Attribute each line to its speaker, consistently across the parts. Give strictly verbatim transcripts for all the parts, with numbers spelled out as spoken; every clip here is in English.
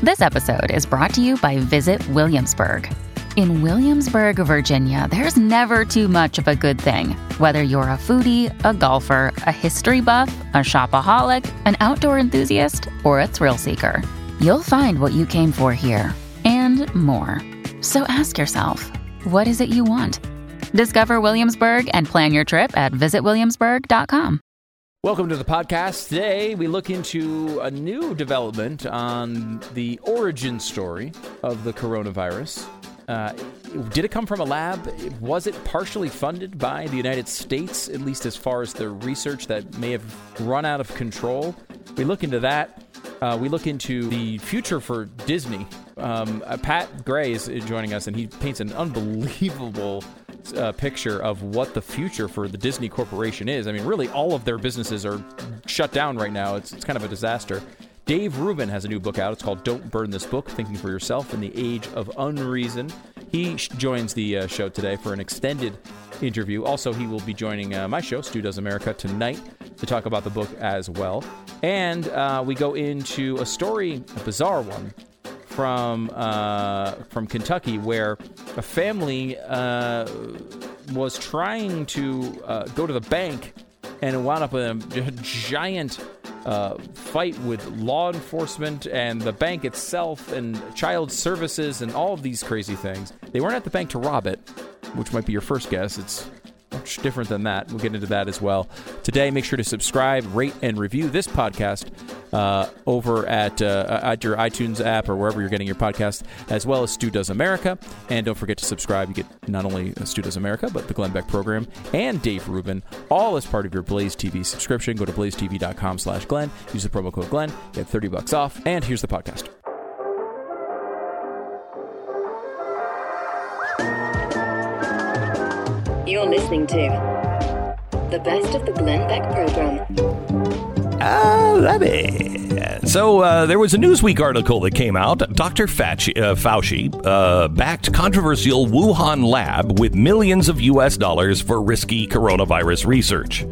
Speaker 1: This episode is brought to you by Visit Williamsburg. In Williamsburg, Virginia, there's never too much of a good thing. Whether you're a foodie, a golfer, a history buff, a shopaholic, an outdoor enthusiast, or a thrill seeker, you'll find what you came for here and more. So ask yourself, what is it you want? Discover Williamsburg and plan your trip at visit williamsburg dot com.
Speaker 2: Welcome to the podcast. Today, we look into a new development on the origin story of the coronavirus. Uh, did it come from a lab? Was it partially funded by the United States, at least as far as the research that may have run out of control? We look into that. Uh, we look into the future for Disney. Um, uh, Pat Gray is joining us, and he paints an unbelievable uh, picture of what the future for the Disney Corporation is. I mean, really, all of their businesses are shut down right now. It's, it's kind of a disaster. Dave Rubin has a new book out. It's called Don't Burn This Book, Thinking for Yourself in the Age of Unreason. He sh- joins the uh, show today for an extended interview. Also, he will be joining uh, my show, Stu Does America, tonight to talk about the book as well. And uh, we go into a story, a bizarre one, from uh, from Kentucky, where a family uh, was trying to uh, go to the bank and it wound up in a giant uh, fight with law enforcement and the bank itself and child services and all of these crazy things. They weren't at the bank to rob it, which might be your first guess. It's much different than that. We'll get into that as well. Today, make sure to subscribe, rate, and review this podcast uh, over at, uh, at your iTunes app or wherever you're getting your podcast, as well as Stu Does America. And don't forget to subscribe. You get not only Stu Does America, but the Glenn Beck program and Dave Rubin, all as part of your Blaze T V subscription. Go to blaze t v dot com slash Glenn. Use the promo code Glenn. Get thirty bucks off. And here's the podcast.
Speaker 3: You're listening to the best of the Glenn Beck program.
Speaker 4: I love it. So uh, there was a Newsweek article that came out. Doctor Fauci, uh, Fauci uh, backed controversial Wuhan lab with millions of U S dollars for risky coronavirus research.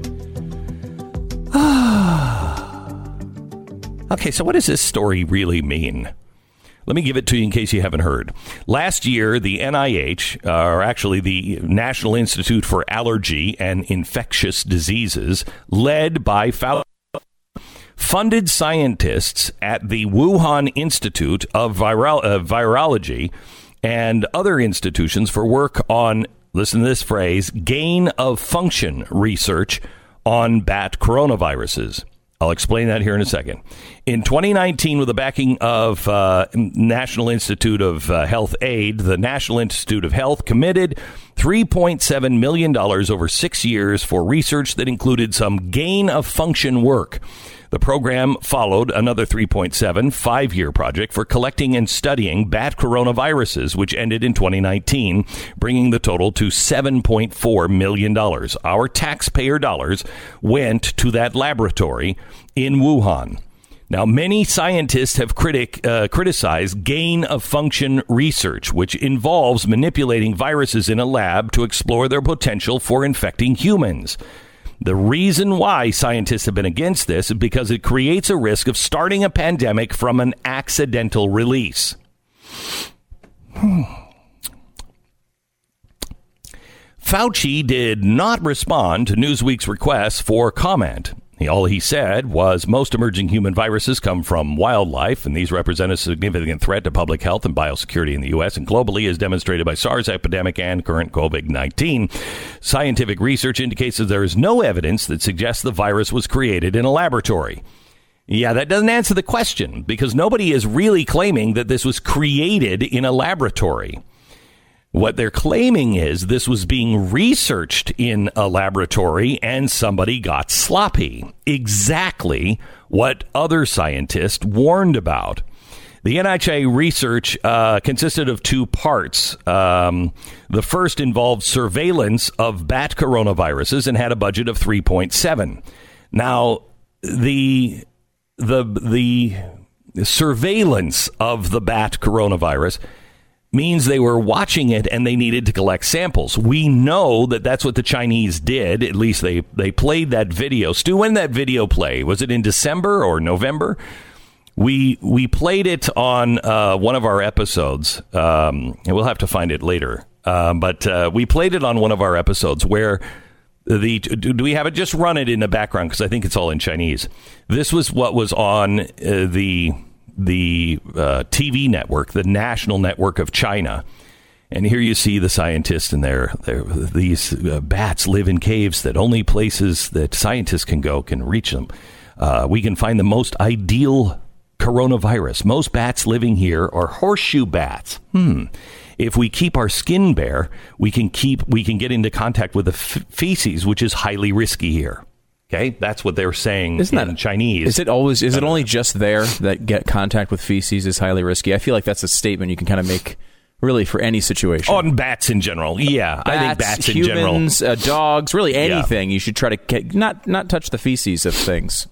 Speaker 4: Okay, so what does this story really mean? Let me give it to you in case you haven't heard. Last year, the N I H, uh, or actually the National Institute for Allergy and Infectious Diseases, led by Fauci, funded scientists at the Wuhan Institute of Viral- uh, Virology and other institutions for work on, listen to this phrase, gain of function research on bat coronaviruses. I'll explain that here in a second. In twenty nineteen, with the backing of uh, National Institute of uh, Health Aid, the National Institute of Health committed three point seven million dollars over six years for research that included some gain of function work. The program followed another three point seven five-year project for collecting and studying bat coronaviruses, which ended in twenty nineteen, bringing the total to seven point four million dollars. Our taxpayer dollars went to that laboratory in Wuhan. Now, many scientists have critic, uh, criticized gain-of-function research, which involves manipulating viruses in a lab to explore their potential for infecting humans. The reason why scientists have been against this is because it creates a risk of starting a pandemic from an accidental release. Hmm. Fauci did not respond to Newsweek's request for comment. All he said was most emerging human viruses come from wildlife, and these represent a significant threat to public health and biosecurity in the U S and globally, as demonstrated by SARS epidemic and current COVID nineteen. Scientific research indicates that there is no evidence that suggests the virus was created in a laboratory. Yeah, that doesn't answer the question, because nobody is really claiming that this was created in a laboratory. What they're claiming is this was being researched in a laboratory and somebody got sloppy. Exactly what other scientists warned about. The N I H research uh, consisted of two parts. Um, the first involved surveillance of bat coronaviruses and had a budget of three point seven. Now, the the the surveillance of the bat coronavirus means they were watching it and they needed to collect samples. We know that that's what the Chinese did. At least they, they played that video. Stu, when did that video play? Was it in December or November? We we played it on uh, one of our episodes, um, and we'll have to find it later. Uh, but uh, we played it on one of our episodes where the do, do we have it? Just run it in the background because I think it's all in Chinese. This was what was on uh, the the uh, T V network, the national network of China. And here you see the scientists in there. These uh, bats live in caves that only places that scientists can go can reach them. Uh, we can find the most ideal coronavirus. Most bats living here are horseshoe bats. Hmm. If we keep our skin bare, we can keep we can get into contact with the f- feces, which is highly risky here. Okay, that's what they're saying. Isn't in that Chinese?
Speaker 2: Is it always? Is it only just there that get contact with feces is highly risky? I feel like that's a statement you can kind of make, really, for any situation.
Speaker 4: On bats in general, yeah. Bats, I think bats in
Speaker 2: humans,
Speaker 4: general,
Speaker 2: uh, dogs, really anything. Yeah. You should try to get, not not touch the feces of things.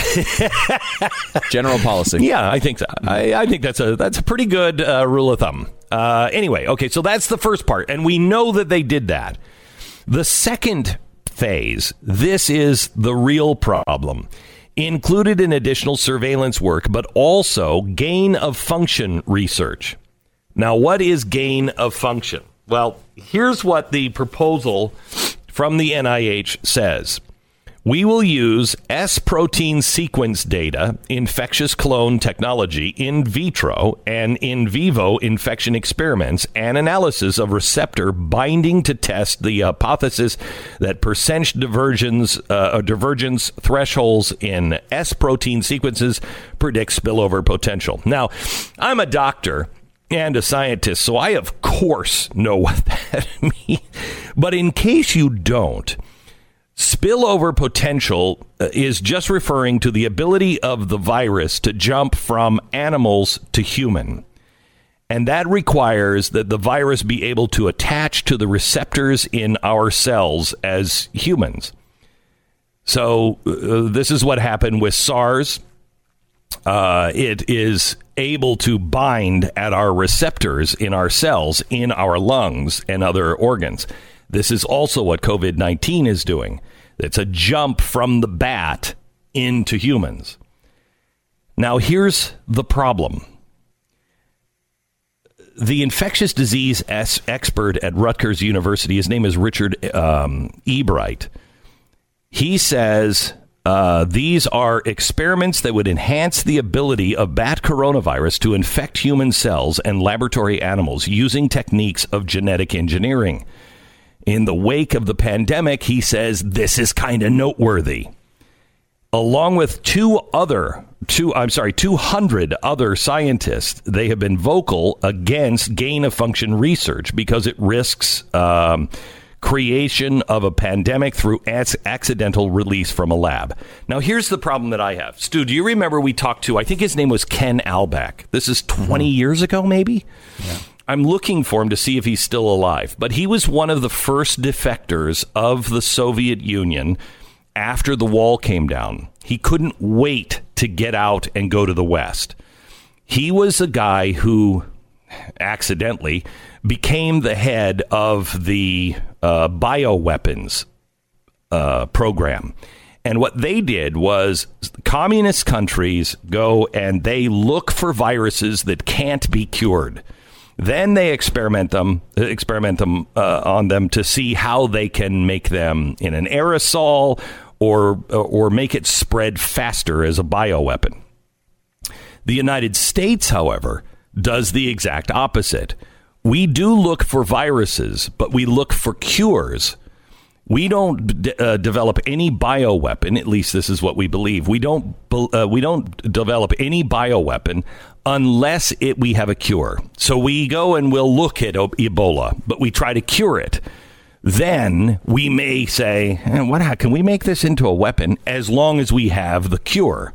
Speaker 2: General policy.
Speaker 4: Yeah, I think so. I, I think that's a that's a pretty good uh, rule of thumb. Uh, anyway, okay, so that's the first part, and we know that they did that. The second phase, this is the real problem. Included in additional surveillance work, but also gain of function research. Now, what is gain of function? Well, here's what the proposal from the N I H says. We will use S-protein sequence data, infectious clone technology, in vitro and in vivo infection experiments, and analysis of receptor binding to test the hypothesis that percent divergence, uh, divergence thresholds in S-protein sequences predict spillover potential. Now, I'm a doctor and a scientist, so I, of course, know what that means. But in case you don't, spillover potential is just referring to the ability of the virus to jump from animals to human. And that requires that the virus be able to attach to the receptors in our cells as humans. So uh, this is what happened with SARS. Uh, it is able to bind at our receptors in our cells, in our lungs and other organs. This is also what COVID nineteen is doing. It's a jump from the bat into humans. Now, here's the problem. The infectious disease s- expert at Rutgers University, his name is Richard um, Ebright. He says uh, these are experiments that would enhance the ability of bat coronavirus to infect human cells and laboratory animals using techniques of genetic engineering. In the wake of the pandemic, he says this is kind of noteworthy. Along with two other, two, I'm sorry, two hundred other scientists, they have been vocal against gain-of-function research because it risks um, creation of a pandemic through ac- accidental release from a lab. Now, here's the problem that I have. Stu, do you remember we talked to, I think his name was Ken Albeck. This is twenty mm-hmm. years ago, maybe? Yeah. I'm looking for him to see if he's still alive. But he was one of the first defectors of the Soviet Union after the wall came down. He couldn't wait to get out and go to the West. He was a guy who accidentally became the head of the uh, bioweapons uh, program. And what they did was communist countries go and they look for viruses that can't be cured. Then they experiment them, experiment them uh, on them to see how they can make them in an aerosol or or make it spread faster as a bioweapon. The United States, however, does the exact opposite. We do look for viruses, but we look for cures. We don't d- uh, develop any bioweapon. At least this is what we believe. We don't. Uh, we don't develop any bioweapon unless it we have a cure. So we go and we'll look at Ebola, but we try to cure it. Then we may say, eh, "What? How can we make this into a weapon?" As long as we have the cure.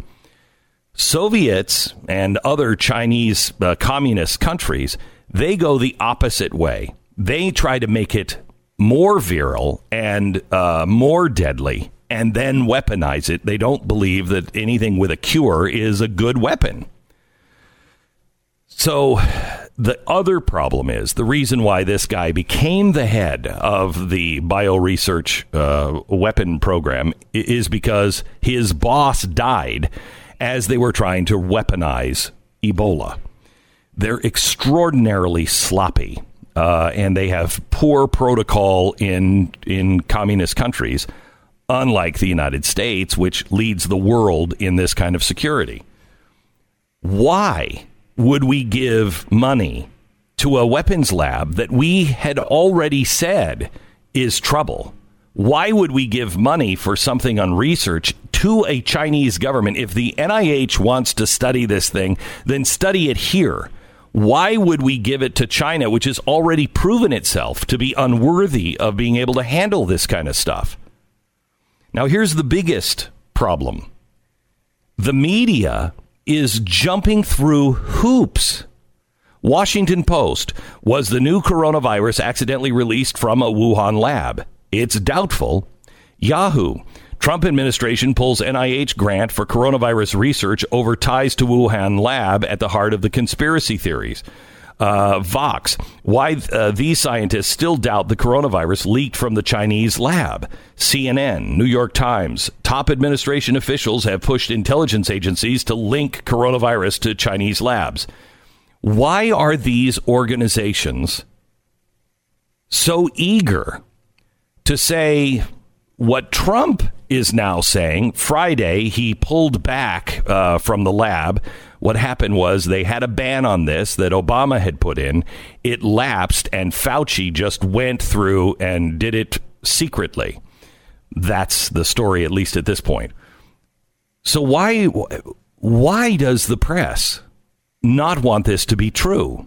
Speaker 4: Soviets and other Chinese uh, communist countries, they go the opposite way. They try to make it more virile and uh, more deadly, and then weaponize it. They don't believe that anything with a cure is a good weapon. So the other problem is the reason why this guy became the head of the bioresearch uh, weapon program is because his boss died. as they were trying to weaponize Ebola. They're extraordinarily sloppy, uh, and they have poor protocol in in communist countries, unlike the United States, which leads the world in this kind of security. Why would we give money to a weapons lab that we had already said is trouble? Why would we give money for something on research to a Chinese government? If the N I H wants to study this thing, then study it here. Why would we give it to China, which has already proven itself to be unworthy of being able to handle this kind of stuff? Now, here's the biggest problem. The media is jumping through hoops. Washington Post: was the new coronavirus accidentally released from a Wuhan lab? It's doubtful. Yahoo: Trump administration pulls N I H grant for coronavirus research over ties to Wuhan lab at the heart of the conspiracy theories. Uh, Vox: why uh, these scientists still doubt the coronavirus leaked from the Chinese lab. C N N, New York Times: top administration officials have pushed intelligence agencies to link coronavirus to Chinese labs. Why are these organizations so eager to say what Trump is now saying? Friday, he pulled back uh, from the lab. What happened was they had a ban on this that Obama had put in. It lapsed, and Fauci just went through and did it secretly. That's the story, at least at this point. So why, why does the press not want this to be true?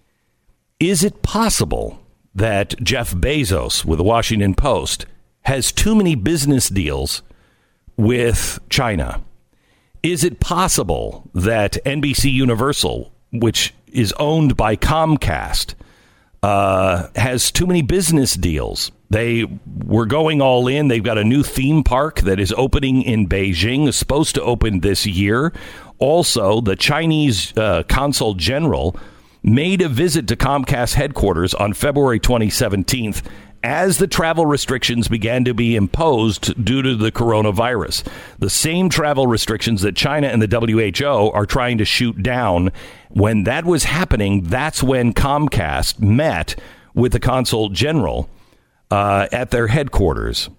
Speaker 4: Is it possible that Jeff Bezos with the Washington Post has too many business deals with China? Is it possible that N B C Universal, which is owned by Comcast, uh, has too many business deals? They were going all in. They've got a new theme park that is opening in Beijing, is supposed to open this year. Also, the Chinese uh, consul general made a visit to Comcast headquarters on February twenty-seventh as the travel restrictions began to be imposed due to the coronavirus. The same travel restrictions that China and the W H O are trying to shoot down. When that was happening, that's when Comcast met with the consul general uh, at their headquarters.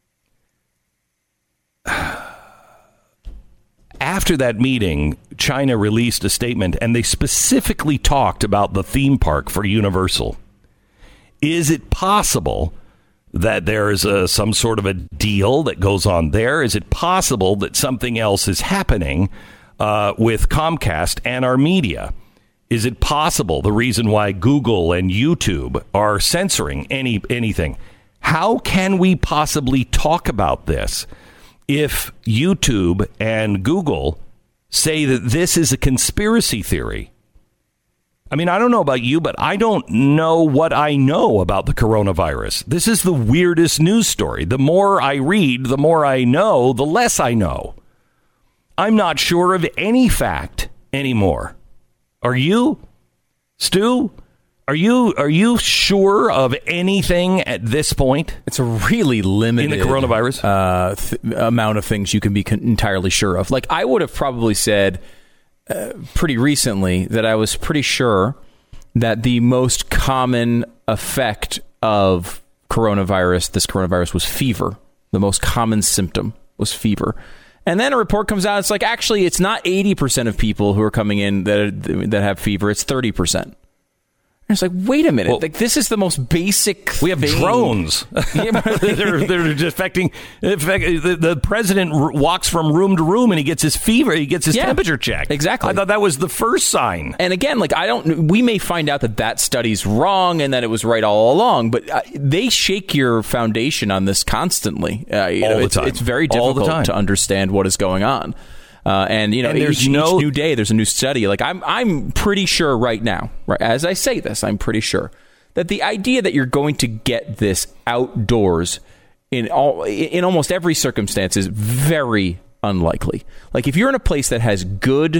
Speaker 4: After that meeting, China released a statement, and they specifically talked about the theme park for Universal. Is it possible that there is a, some sort of a deal that goes on there? Is it possible that something else is happening uh, with Comcast and our media? Is it possible the reason why Google and YouTube are censoring any anything? How can we possibly talk about this if YouTube and Google say that this is a conspiracy theory? I mean, I don't know about you, but I don't know what I know about the coronavirus. This is the weirdest news story. The more I read, the more I know, the less I know. I'm not sure of any fact anymore. Are you, Stu? Are you are you sure of anything at this point?
Speaker 2: It's a really limited
Speaker 4: in the coronavirus
Speaker 2: uh, th- amount of things you can be con- entirely sure of. Like, I would have probably said uh, pretty recently that I was pretty sure that the most common effect of coronavirus, this coronavirus, was fever. The most common symptom was fever. And then a report comes out. It's like, actually, it's not eighty percent of people who are coming in that that have fever. It's thirty percent. And it's like, wait a minute. Well, like, this is the most basic
Speaker 4: We have
Speaker 2: thing.
Speaker 4: drones. they're, they're just affecting. The, the president walks from room to room and he gets his fever. He gets his
Speaker 2: yeah,
Speaker 4: temperature checked.
Speaker 2: Exactly.
Speaker 4: I thought that was the first sign.
Speaker 2: And again, like, I don't, we may find out that that study's wrong and that it was right all along, but uh, they shake your foundation on this constantly. Uh, you
Speaker 4: all
Speaker 2: know,
Speaker 4: the
Speaker 2: it's,
Speaker 4: time.
Speaker 2: It's very difficult to understand what is going on. Uh, and, you know, and each, no... each new day, there's a new study. Like, I'm I'm pretty sure right now, right, as I say this, I'm pretty sure that the idea that you're going to get this outdoors in all in almost every circumstance is very unlikely. Like, if you're in a place that has good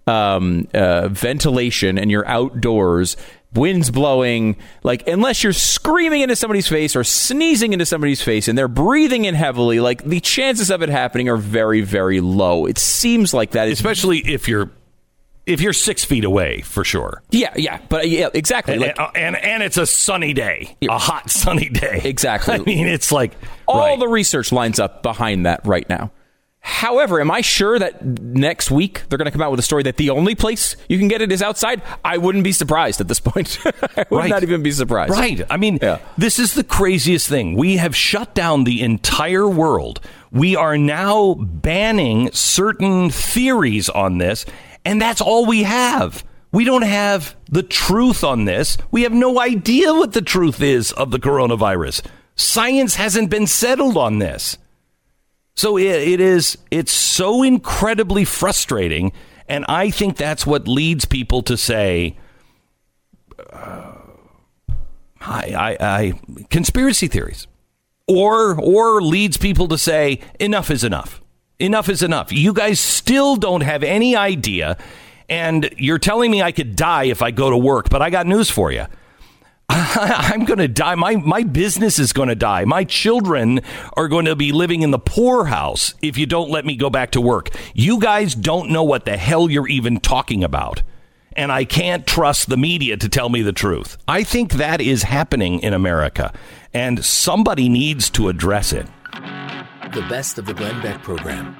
Speaker 2: um, uh, ventilation and you're outdoors, winds blowing, like unless you're screaming into somebody's face or sneezing into somebody's face and they're breathing in heavily, like the chances of it happening are very, very low. It seems like that,
Speaker 4: especially if you're if you're six feet away, for sure.
Speaker 2: Yeah, yeah, but uh, yeah, exactly.
Speaker 4: And,
Speaker 2: like,
Speaker 4: and, and and it's a sunny day, a hot sunny day.
Speaker 2: Exactly.
Speaker 4: I mean, it's like
Speaker 2: all
Speaker 4: right.
Speaker 2: the research lines up behind that right now. However, am I sure that next week they're going to come out with a story that the only place you can get it is outside? I wouldn't be surprised at this point. I would
Speaker 4: right.
Speaker 2: not even be surprised.
Speaker 4: Right. I mean, yeah. This is the craziest thing. We have shut down the entire world. We are now banning certain theories on this, and that's all we have. We don't have the truth on this. We have no idea what the truth is of the coronavirus. Science hasn't been settled on this. So it, it is, it's so incredibly frustrating, and I think that's what leads people to say, uh, I, I, I, conspiracy theories, or or leads people to say, enough is enough. Enough is enough. You guys still don't have any idea, and you're telling me I could die if I go to work, but I got news for you. I'm going to die. My my business is going to die. My children are going to be living in the poorhouse if you don't let me go back to work. You guys don't know what the hell you're even talking about. And I can't trust the media to tell me the truth. I think that is happening in America, and somebody needs to address it.
Speaker 5: The best of the Glenn Beck program.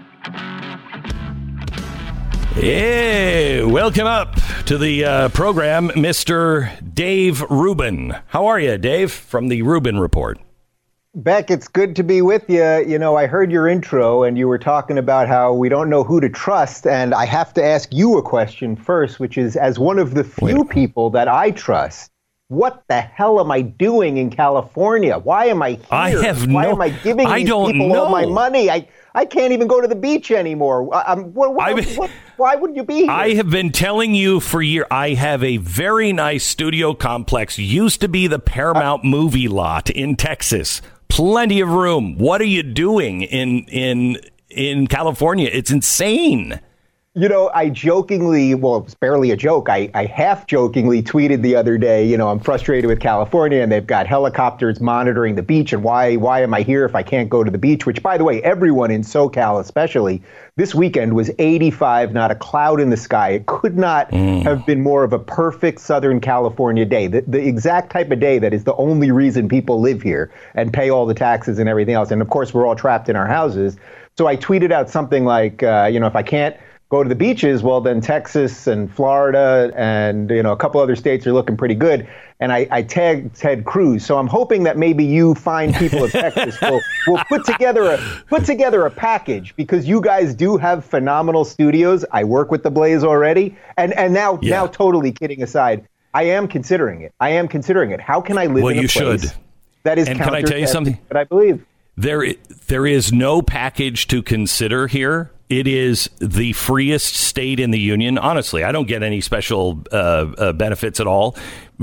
Speaker 4: Hey, welcome up to the uh, program, Mister Dave Rubin. How are you, Dave, from the Rubin Report?
Speaker 6: Beck, it's good to be with you. You know, I heard your intro and you were talking about how we don't know who to trust. And I have to ask you a question first, which is, as one of the few Wait. people that I trust, what the hell am I doing in California? Why am I here?
Speaker 4: I have
Speaker 6: Why
Speaker 4: no,
Speaker 6: am I giving
Speaker 4: I
Speaker 6: these
Speaker 4: don't
Speaker 6: people
Speaker 4: know.
Speaker 6: all my money? I I can't even go to the beach anymore. I'm, what, what, what, why would you be here?
Speaker 4: I have been telling you for years. I have a very nice studio complex. Used to be the Paramount uh, movie lot in Texas. Plenty of room. What are you doing in in in California? It's insane.
Speaker 6: You know, I jokingly, well, it's barely a joke. I, I half jokingly tweeted the other day, you know, I'm frustrated with California and they've got helicopters monitoring the beach. And why why am I here if I can't go to the beach? Which, by the way, everyone in SoCal especially, this weekend was eighty-five, not a cloud in the sky. It could not mm. have been more of a perfect Southern California day. The, the exact type of day that is the only reason people live here and pay all the taxes and everything else. And of course, we're all trapped in our houses. So I tweeted out something like, uh, you know, if I can't go to the beaches, well, then Texas and Florida and, you know, a couple other states are looking pretty good. And I, I tagged Ted Cruz. So I'm hoping that maybe you fine people of Texas will, will put together a put together a package, because you guys do have phenomenal studios. I work with the Blaze already. And and now yeah. now totally kidding aside, I am considering it. I am considering it. How can I live
Speaker 4: well,
Speaker 6: in a
Speaker 4: you
Speaker 6: place
Speaker 4: should.
Speaker 6: that is
Speaker 4: and can I tell you something?
Speaker 6: But I believe
Speaker 4: there there is no package to consider here. It is the freest state in the union. Honestly, I don't get any special uh, uh, benefits at all.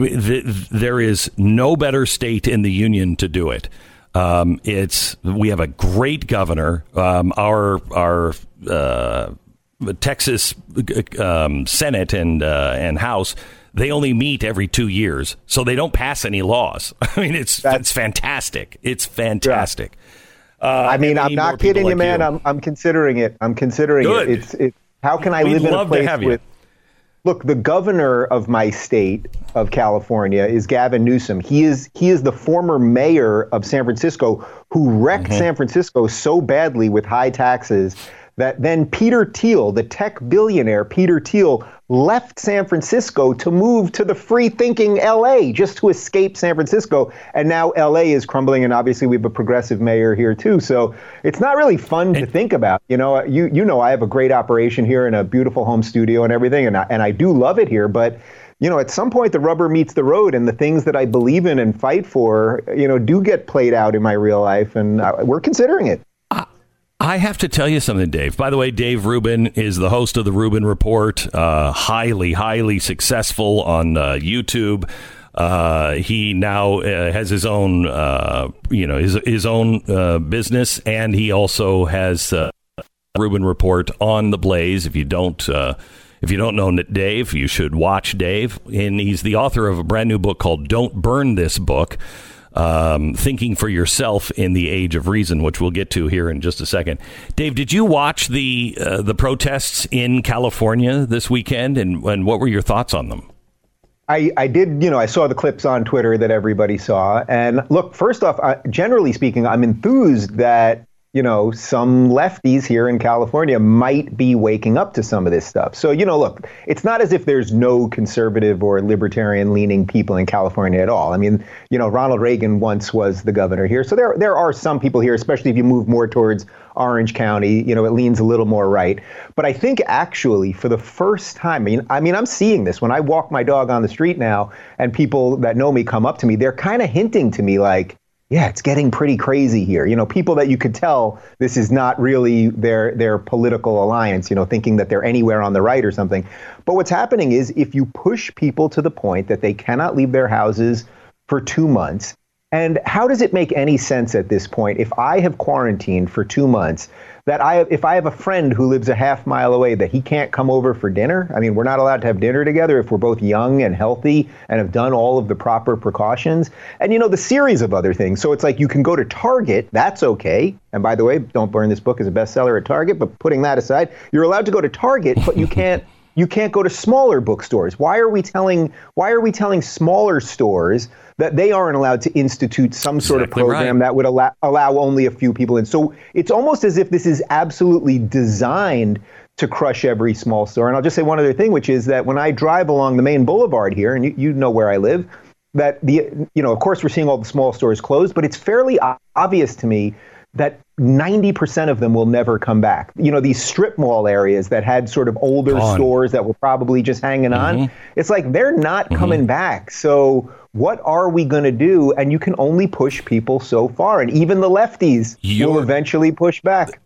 Speaker 4: There is no better state in the union to do it. Um, it's we have a great governor. Um, our our uh, Texas um, Senate and uh, and House, they only meet every two years, so they don't pass any laws. I mean, it's That's, it's fantastic. It's fantastic. Yeah. Uh,
Speaker 6: I mean, I'm not kidding you, like man. You. I'm I'm considering it. I'm considering
Speaker 4: Good.
Speaker 6: it. It's it. How can I
Speaker 4: We'd
Speaker 6: live in
Speaker 4: love
Speaker 6: a place
Speaker 4: to have
Speaker 6: with?
Speaker 4: You.
Speaker 6: Look, the governor of my state of California is Gavin Newsom. He is he is the former mayor of San Francisco who wrecked mm-hmm. San Francisco so badly with high taxes that then Peter Thiel, the tech billionaire Peter Thiel, left San Francisco to move to the free-thinking L A just to escape San Francisco. And now L A is crumbling, and obviously we have a progressive mayor here too. So it's not really fun to think about. You know, you you know, I have a great operation here and a beautiful home studio and everything, and I, and I do love it here. But you know, at some point the rubber meets the road, and the things that I believe in and fight for, you know, do get played out in my real life, and uh, we're considering it.
Speaker 4: I have to tell you something, Dave. By the way, Dave Rubin is the host of the Rubin Report, uh, highly, highly successful on uh, YouTube. Uh, he now uh, has his own, uh, you know, his his own uh, business, and he also has uh, Rubin Report on the Blaze. If you don't, uh, If you don't know Dave, you should watch Dave. And he's the author of a brand new book called Don't Burn This Book, um, Thinking for Yourself in the Age of Reason, which we'll get to here in just a second. Dave, did you watch the uh, the protests in California this weekend, and, and what were your thoughts on them?
Speaker 6: I, I did, you know, I saw the clips on Twitter that everybody saw. And look, first off, uh, generally speaking, I'm enthused that, you know, some lefties here in California might be waking up to some of this stuff. So, you know, look, it's not as if there's no conservative or libertarian leaning people in California at all. I mean, you know, Ronald Reagan once was the governor here. So there there are some people here, especially if you move more towards Orange County, you know, it leans a little more right. But I think actually for the first time, I mean, I mean, I'm seeing this when I walk my dog on the street now and people that know me come up to me, they're kind of hinting to me like, yeah, it's getting pretty crazy here. You know, people that you could tell this is not really their their political alliance, you know, thinking that they're anywhere on the right or something. But what's happening is if you push people to the point that they cannot leave their houses for two months, and how does it make any sense at this point if I have quarantined for two months, that I have, if I have a friend who lives a half mile away, that he can't come over for dinner? I mean, we're not allowed to have dinner together if we're both young and healthy and have done all of the proper precautions. And, you know, the series of other things. So it's like you can go to Target. That's okay. And by the way, Don't Burn This Book is a bestseller at Target. But putting that aside, you're allowed to go to Target, but you can't. You can't go to smaller bookstores. Why are we telling Why are we telling smaller stores that they aren't allowed to institute some sort
Speaker 4: Exactly
Speaker 6: of program
Speaker 4: right.
Speaker 6: that would allow allow only a few people in? So it's almost as if this is absolutely designed to crush every small store. And I'll just say one other thing, which is that when I drive along the main boulevard here, and you, you know where I live, that the you know of course we're seeing all the small stores closed, but it's fairly obvious to me that ninety percent of them will never come back. You know, these strip mall areas that had sort of older
Speaker 4: Gone. stores
Speaker 6: that were probably just hanging
Speaker 4: mm-hmm.
Speaker 6: on, it's like they're not
Speaker 4: mm-hmm.
Speaker 6: coming back. So what are we going to do? And you can only push people so far. And even the lefties You're- will eventually push back.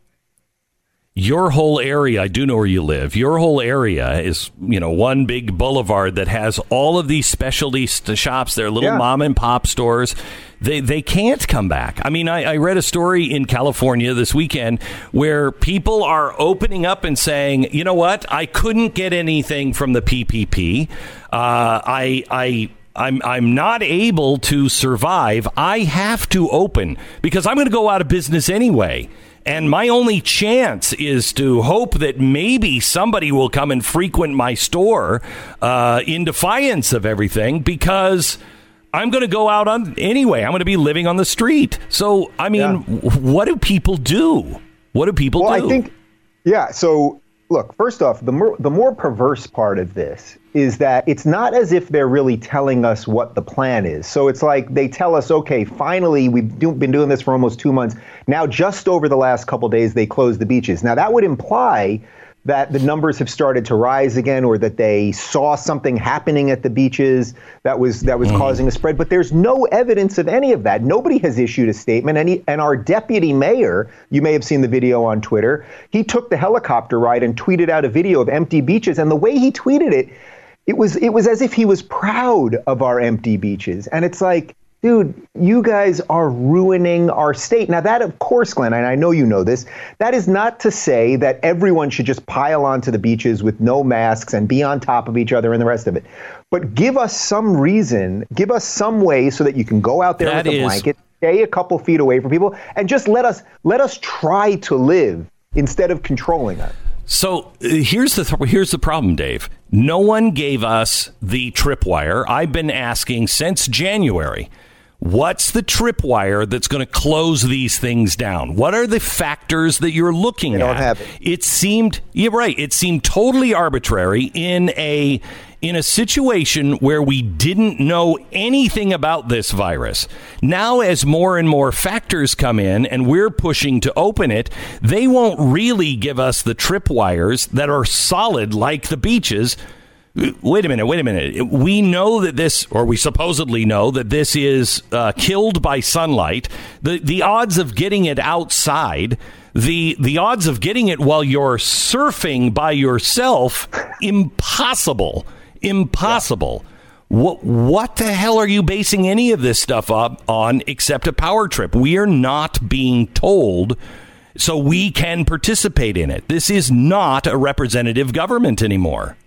Speaker 4: Your whole area, I do know where you live. Your whole area is, you know, one big boulevard that has all of these specialty st- shops. They're little yeah. mom and pop stores. They they can't come back. I mean, I, I read a story in California this weekend where people are opening up and saying, you know what, I couldn't get anything from the P P P. Uh, I I. I'm I'm not able to survive. I have to open because I'm going to go out of business anyway. And my only chance is to hope that maybe somebody will come and frequent my store uh, in defiance of everything, because I'm going to go out on anyway. I'm going to be living on the street. So, I mean, yeah. what do people do? What do people
Speaker 6: well,
Speaker 4: do?
Speaker 6: I think, yeah. So, look, first off, the more, the more perverse part of this is that it's not as if they're really telling us what the plan is. So it's like they tell us, okay, finally, we've do, been doing this for almost two months. Now, just over the last couple of days, they closed the beaches. Now, that would imply that the numbers have started to rise again, or that they saw something happening at the beaches that was that was mm. causing a spread. But there's no evidence of any of that. Nobody has issued a statement. And, he, and our deputy mayor, you may have seen the video on Twitter, he took the helicopter ride and tweeted out a video of empty beaches. And the way he tweeted it, it was it was as if he was proud of our empty beaches. And it's like, dude, you guys are ruining our state. Now, that, of course, Glenn, and I know you know this, that is not to say that everyone should just pile onto the beaches with no masks and be on top of each other and the rest of it. But give us some reason, give us some way so that you can go out there
Speaker 4: that
Speaker 6: with a
Speaker 4: is...
Speaker 6: blanket, stay a couple feet away from people, and just let us let us try to live instead of controlling us.
Speaker 4: So uh, here's the th- here's the problem, Dave. No one gave us the tripwire. I've been asking since January. What's the tripwire that's going to close these things down? What are the factors that you're looking
Speaker 6: they
Speaker 4: at?
Speaker 6: Don't have it.
Speaker 4: It seemed, you're right. It seemed totally arbitrary in a in a situation where we didn't know anything about this virus. Now, as more and more factors come in and we're pushing to open it, they won't really give us the tripwires that are solid like the beaches. Wait a minute, wait a minute. We know that this, or we supposedly know that this is uh, killed by sunlight. The the odds of getting it outside, the the odds of getting it while you're surfing by yourself, impossible. Impossible. Yeah. What what the hell are you basing any of this stuff up on except a power trip? We are not being told so we can participate in it. This is not a representative government anymore.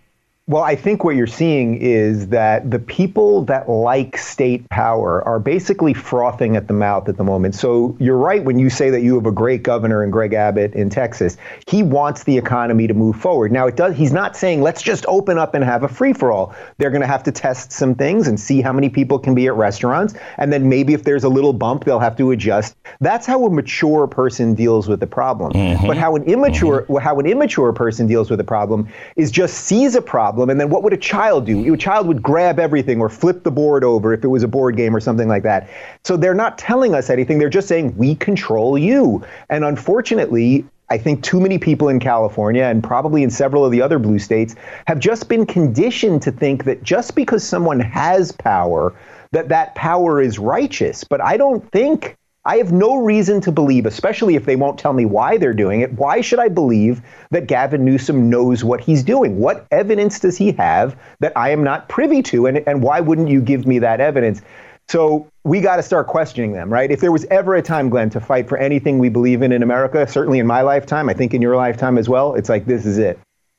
Speaker 6: Well, I think what you're seeing is that the people that like state power are basically frothing at the mouth at the moment. So you're right when you say that you have a great governor in Greg Abbott in Texas. He wants the economy to move forward. Now, it does. He's not saying let's just open up and have a free-for-all. They're going to have to test some things and see how many people can be at restaurants. And then maybe if there's a little bump, they'll have to adjust. That's how a mature person deals with the problem. Mm-hmm. But how an immature mm-hmm. how an immature person deals with the problem is just sees a problem. And then what would a child do? A child would grab everything or flip the board over if it was a board game or something like that. So they're not telling us anything. They're just saying, we control you. And unfortunately, I think too many people in California and probably in several of the other blue states have just been conditioned to think that just because someone has power, that that power is righteous. But I don't think I have no reason to believe, especially if they won't tell me why they're doing it. Why should I believe that Gavin Newsom knows what he's doing? What evidence does he have that I am not privy to? And, and why wouldn't you give me that evidence? So we got to start questioning them, right? If there was ever a time, Glenn, to fight for anything we believe in in America, certainly in my lifetime, I think in your lifetime as well, it's like, this is it.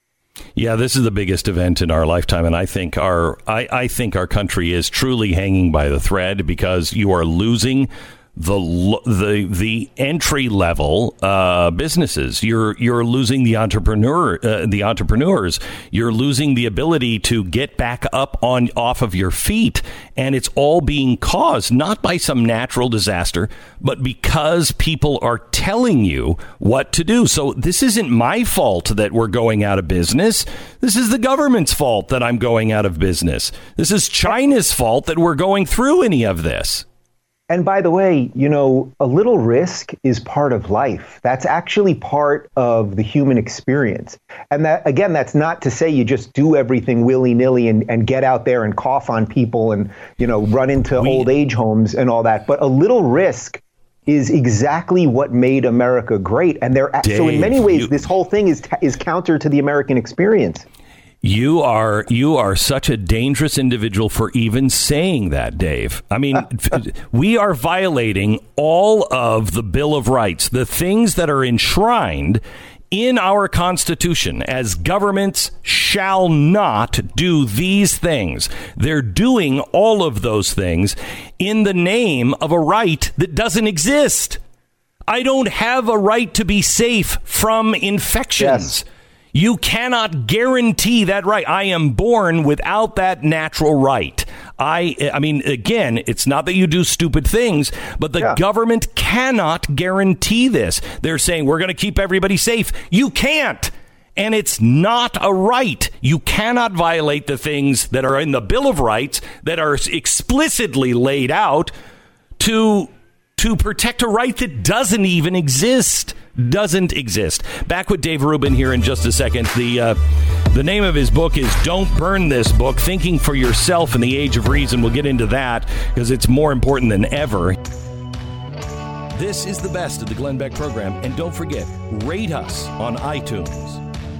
Speaker 4: Yeah, this is the biggest event in our lifetime, and I think our I, I think our country is truly hanging by the thread because you are losing the the the entry level uh, businesses. You're you're losing the entrepreneur uh, the entrepreneurs. You're losing the ability to get back up on off of your feet, and it's all being caused not by some natural disaster, but because people are telling you what to do. So this isn't my fault that we're going out of business. This is the government's fault that I'm going out of business. This is China's fault that we're going through any of this.
Speaker 6: And by the way, you know, a little risk is part of life. That's actually part of the human experience. And that, again, that's not to say you just do everything willy-nilly and, and get out there and cough on people and, you know, run into we, old age homes and all that. But a little risk is exactly what made America great. And there, Dave, so in many ways, you, this whole thing is is counter to the American experience.
Speaker 4: You are you are such a dangerous individual for even saying that, Dave. I mean, we are violating all of the Bill of Rights, the things that are enshrined in our Constitution as governments shall not do these things. They're doing all of those things in the name of a right that doesn't exist. I don't have a right to be safe from infections. Yes. You cannot guarantee that right. I am born without that natural right. I I mean, again, it's not that you do stupid things, but the yeah. government cannot guarantee this. They're saying we're going to keep everybody safe. You can't. And it's not a right. You cannot violate the things that are in the Bill of Rights that are explicitly laid out to to protect a right that doesn't even exist. Doesn't exist. Back with Dave Rubin here in just a second. The uh, the name of his book is Don't Burn This Book, Thinking for Yourself in the Age of Reason. We'll get into that because it's more important than ever. This is the best of the Glenn Beck program. And don't forget, rate us on iTunes.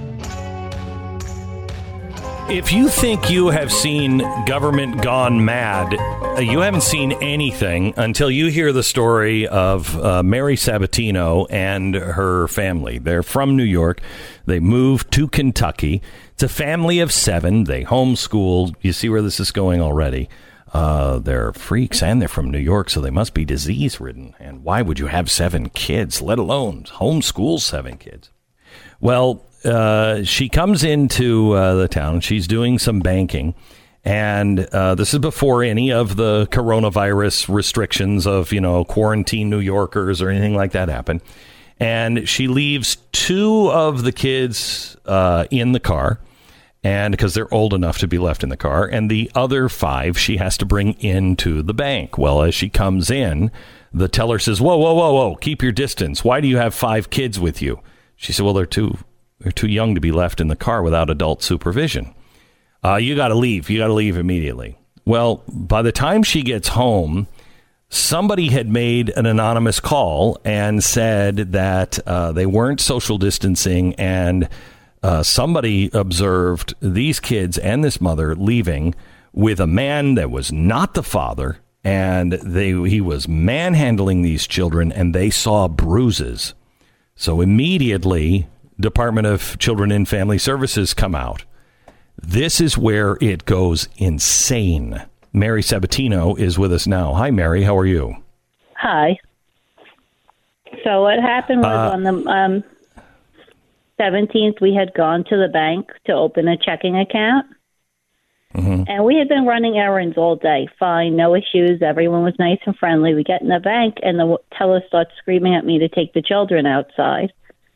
Speaker 4: If you think you have seen government gone mad, you haven't seen anything until you hear the story of uh, Mary Sabatino and her family. They're from New York. They moved to Kentucky. It's a family of seven. They homeschool. You see where this is going already. Uh, they're freaks and they're from New York, so they must be disease-ridden. And why would you have seven kids, let alone homeschool seven kids? Well, Uh, she comes into uh, the town. She's doing some banking. And uh, this is before any of the coronavirus restrictions of, you know, quarantine New Yorkers or anything like that happen. And she leaves two of the kids uh, in the car, and because they're old enough to be left in the car. And the other five she has to bring into the bank. Well, as she comes in, the teller says, whoa, whoa, whoa, whoa, keep your distance. Why do you have five kids with you? She said, well, they're too... They're too young to be left in the car without adult supervision. Uh, you got to leave. You got to leave immediately. Well, by the time she gets home, somebody had made an anonymous call and said that uh, they weren't social distancing, and uh, somebody observed these kids and this mother leaving with a man that was not the father, and they he was manhandling these children, and they saw bruises. So immediately, Department of Children and Family Services come out. This is where it goes insane. Mary Sabatino is with us now. Hi, Mary. How are you?
Speaker 7: Hi. So what happened was uh, on the um, seventeenth, we had gone to the bank to open a checking account. Mm-hmm. And we had been running errands all day. Fine, no issues. Everyone was nice and friendly. We get in the bank, and the teller starts screaming at me to take the children outside.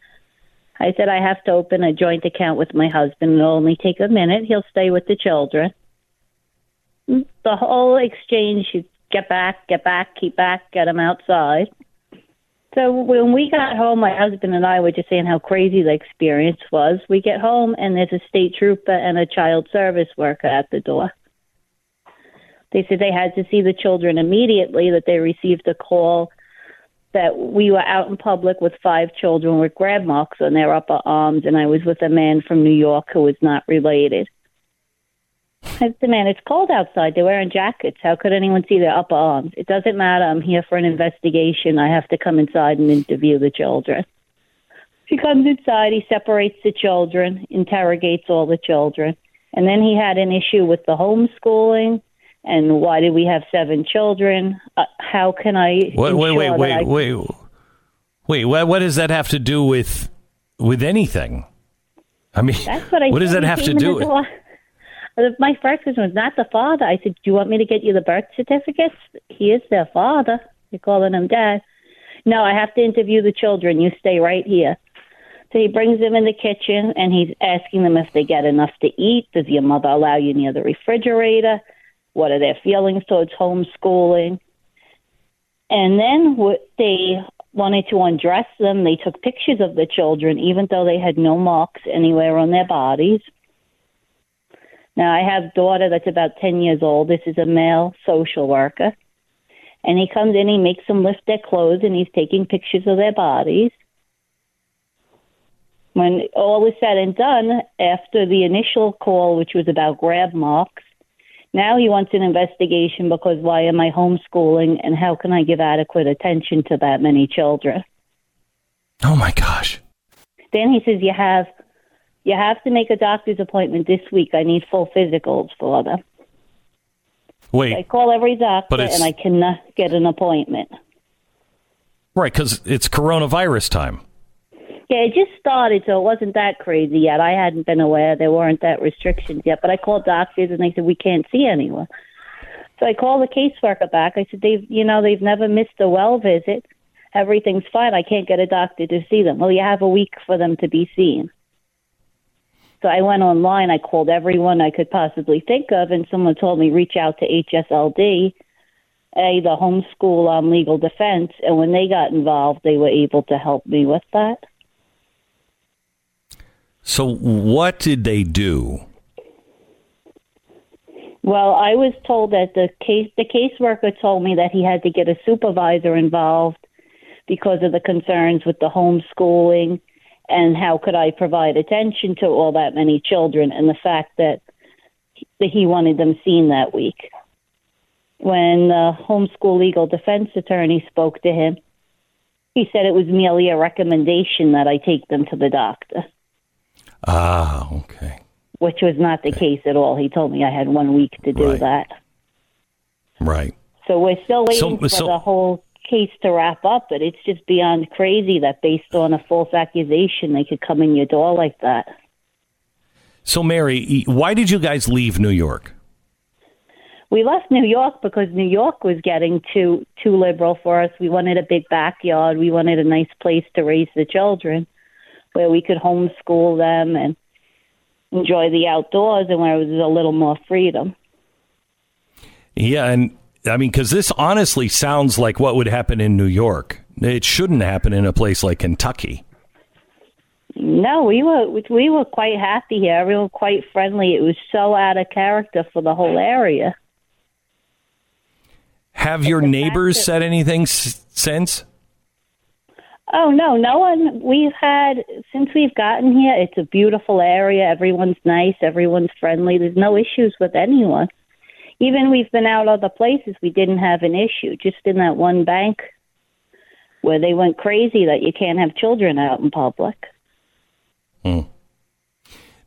Speaker 7: I said, I have to open a joint account with my husband. It'll only take a minute. He'll stay with the children. The whole exchange, you get back, get back, keep back, get them outside. So when we got home, my husband and I were just saying how crazy the experience was. We get home, and there's a state trooper and a child service worker at the door. They said they had to see the children immediately, that they received a call that we were out in public with five children with grab marks on their upper arms, and I was with a man from New York who was not related. I said, man, it's cold outside. They're wearing jackets. How could anyone see their upper arms? It doesn't matter. I'm here for an investigation. I have to come inside and interview the children. He comes inside. He separates the children, interrogates all the children. And then he had an issue with the homeschooling. And why did we have seven children? Uh, how can I...
Speaker 4: Wait, wait, wait, wait, I... wait. Wait, what, what does that have to do with with anything? I mean, That's what, I what does that have to do with...
Speaker 7: My first question was not the father. I said, do you want me to get you the birth certificates? He is their father. You're calling him dad. No, I have to interview the children. You stay right here. So he brings them in the kitchen, and he's asking them if they get enough to eat. Does your mother allow you near the refrigerator? What are their feelings towards homeschooling? And then what they wanted to undress them. They took pictures of the children, even though they had no marks anywhere on their bodies. Now, I have a daughter that's about ten years old. This is a male social worker. And he comes in, he makes them lift their clothes, and he's taking pictures of their bodies. When all is said and done, after the initial call, which was about grab marks, now he wants an investigation because why am I homeschooling, and how can I give adequate attention to that many children?
Speaker 4: Oh, my gosh.
Speaker 7: Then he says, you have... You have to make a doctor's appointment this week. I need full physicals for them.
Speaker 4: Wait.
Speaker 7: I call every doctor, and I cannot get an appointment.
Speaker 4: Right, because it's coronavirus time.
Speaker 7: Yeah, it just started, so it wasn't that crazy yet. I hadn't been aware there weren't that restrictions yet. But I called doctors, and they said, we can't see anyone. So I called the caseworker back. I said, they've, you know, they've never missed a well visit. Everything's fine. I can't get a doctor to see them. Well, you have a week for them to be seen. So I went online, I called everyone I could possibly think of, and someone told me reach out to H S L D, a the homeschool um, legal defense, and when they got involved, they were able to help me with that.
Speaker 4: So what did they do?
Speaker 7: Well, I was told that the case the caseworker told me that he had to get a supervisor involved because of the concerns with the homeschooling. And how could I provide attention to all that many children, and the fact that he wanted them seen that week. When the homeschool legal defense attorney spoke to him, he said it was merely a recommendation that I take them to the doctor.
Speaker 4: Ah, okay.
Speaker 7: Which was not the okay. case at all. He told me I had one week to do
Speaker 4: right.
Speaker 7: that.
Speaker 4: Right.
Speaker 7: So we're still waiting
Speaker 4: so,
Speaker 7: for
Speaker 4: so,
Speaker 7: the whole case to wrap up, but it's just beyond crazy that based on a false accusation, they could come in your door like that.
Speaker 4: So, Mary, why did you guys leave New York?
Speaker 7: We left New York because New York was getting too too liberal for us. We wanted a big backyard. We wanted a nice place to raise the children where we could homeschool them and enjoy the outdoors and where there was a little more freedom.
Speaker 4: Yeah, and I mean, because this honestly sounds like what would happen in New York. It shouldn't happen in a place like Kentucky.
Speaker 7: No, we were we were quite happy here. We were quite friendly. It was so out of character for the whole area.
Speaker 4: Have your neighbors that, said anything s- since?
Speaker 7: Oh, no, no one. We've had, since we've gotten here, it's a beautiful area. Everyone's nice. Everyone's friendly. There's no issues with anyone. Even we've been out other places, we didn't have an issue. Just in that one bank where they went crazy that you can't have children out in public.
Speaker 4: Hmm.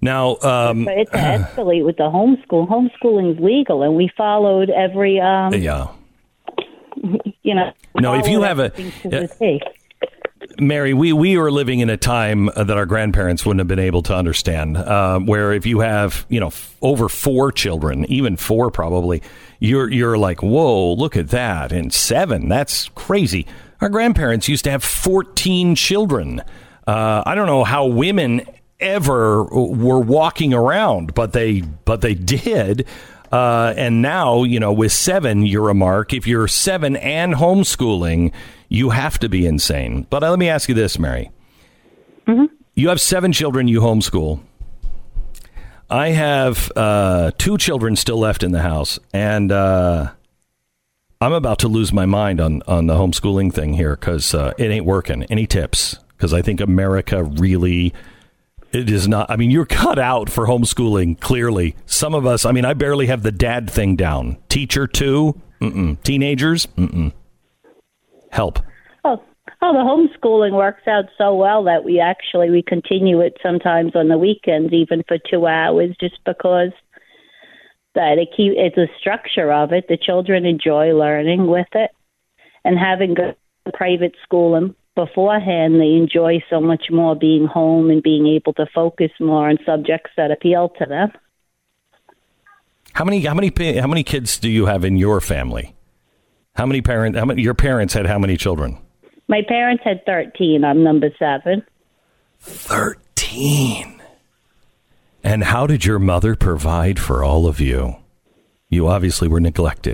Speaker 4: Now, um,
Speaker 7: but it's to escalate with the homeschool. Homeschooling's legal, and we followed every. Um,
Speaker 4: yeah.
Speaker 7: You know.
Speaker 4: No, if you have a. Uh, Mary, we, we are living in a time that our grandparents wouldn't have been able to understand, uh, where if you have, you know, f- over four children, even four probably, you're you're like, whoa, look at that. And seven, that's crazy. Our grandparents used to have fourteen children. Uh, I don't know how women ever were walking around, but they but they did. Uh, and now, you know, with seven, you're a mark. If you're seven and homeschooling, you have to be insane. But uh, let me ask you this, Mary.
Speaker 7: Mm-hmm.
Speaker 4: You have seven children you homeschool. I have uh, two children still left in the house, and uh, I'm about to lose my mind on, on the homeschooling thing here because uh, it ain't working. Any tips? Because I think America really... It is not. I mean, you're cut out for homeschooling, clearly. Some of us, I mean, I barely have the dad thing down. Teacher, too? Mm-mm. Teenagers? Mm-mm. Help.
Speaker 7: Oh, oh, the homeschooling works out so well that we actually, we continue it sometimes on the weekends, even for two hours, just because that it keep, it's a structure of it. The children enjoy learning with it. And having good private schooling beforehand, they enjoy so much more being home and being able to focus more on subjects that appeal to them.
Speaker 4: How many how many how many kids do you have in your family? How many parents? How many your parents had how many children?
Speaker 7: My parents had thirteen. I'm number seven.
Speaker 4: Thirteen. And how did your mother provide for all of you? You obviously were neglected.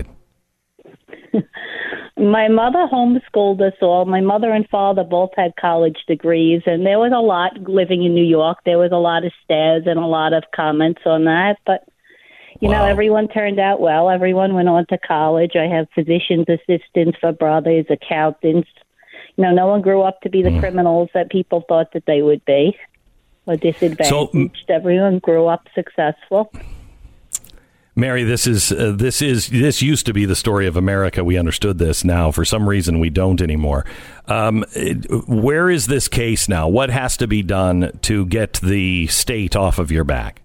Speaker 7: My mother homeschooled us all. My mother and father both had college degrees, and there was a lot living in New York. There was a lot of stares and a lot of comments on that. But, you wow. know, everyone turned out well. Everyone went on to college. I have physician's assistants for brothers, accountants. You know, no one grew up to be the mm. criminals that people thought that they would be or disadvantaged. So, everyone grew up successful.
Speaker 4: Mary, this is uh, this is this used to be the story of America. We understood this. Now, for some reason, we don't anymore. Um, where is this case now? What has to be done to get the state off of your back?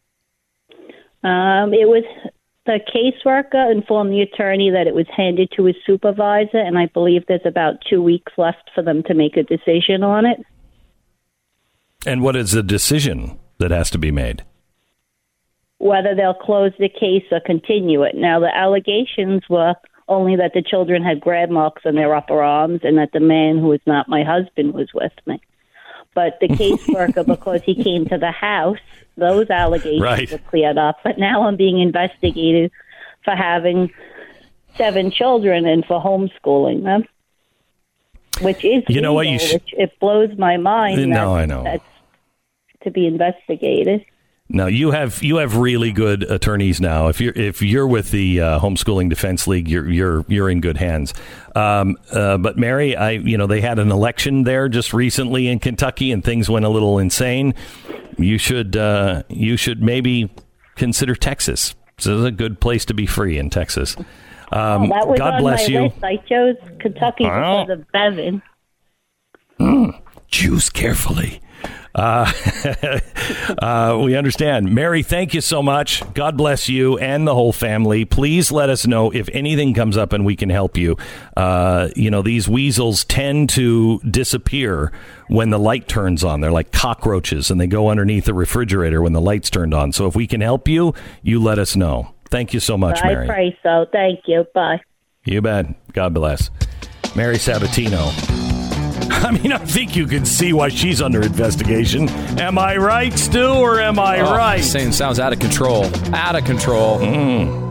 Speaker 7: Um, it was the caseworker informed the attorney that it was handed to his supervisor, and I believe there's about two weeks left for them to make a decision on it.
Speaker 4: And what is the decision that has to be made?
Speaker 7: Whether they'll close the case or continue it. Now, the allegations were only that the children had grab marks on their upper arms and that the man who was not my husband was with me. But the caseworker, because he came to the house, those allegations right. were cleared up. But now I'm being investigated for having seven children and for homeschooling them, which is
Speaker 4: you know
Speaker 7: legal,
Speaker 4: what you sh-
Speaker 7: which it blows my mind.
Speaker 4: No, I know.
Speaker 7: That's to be investigated.
Speaker 4: Now you have you have really good attorneys now. If you're if you're with the uh, Homeschooling Defense League, you're you're you're in good hands. Um, uh, but Mary, I you know they had an election there just recently in Kentucky, and things went a little insane. You should uh, you should maybe consider Texas. This is a good place to be free in Texas. Um,
Speaker 7: oh, that was
Speaker 4: God
Speaker 7: on
Speaker 4: bless
Speaker 7: my
Speaker 4: you.
Speaker 7: list. I chose Kentucky
Speaker 4: oh.
Speaker 7: because of Bevan.
Speaker 4: Mm, choose carefully. Uh, uh, we understand. Mary, thank you so much. God bless you and the whole family. Please let us know if anything comes up and we can help you. Uh, you know, these weasels tend to disappear when the light turns on. They're like cockroaches, and they go underneath the refrigerator when the light's turned on. So if we can help you, you let us know. Thank you so much,
Speaker 7: I
Speaker 4: Mary.
Speaker 7: I pray so. Thank you. Bye.
Speaker 4: You bet. God bless. Mary Sabatino. I mean, I think you can see why she's under investigation. Am I right, Stu, or am I
Speaker 2: oh,
Speaker 4: right?
Speaker 2: Saying sounds out of control. Out of control.
Speaker 4: Mm.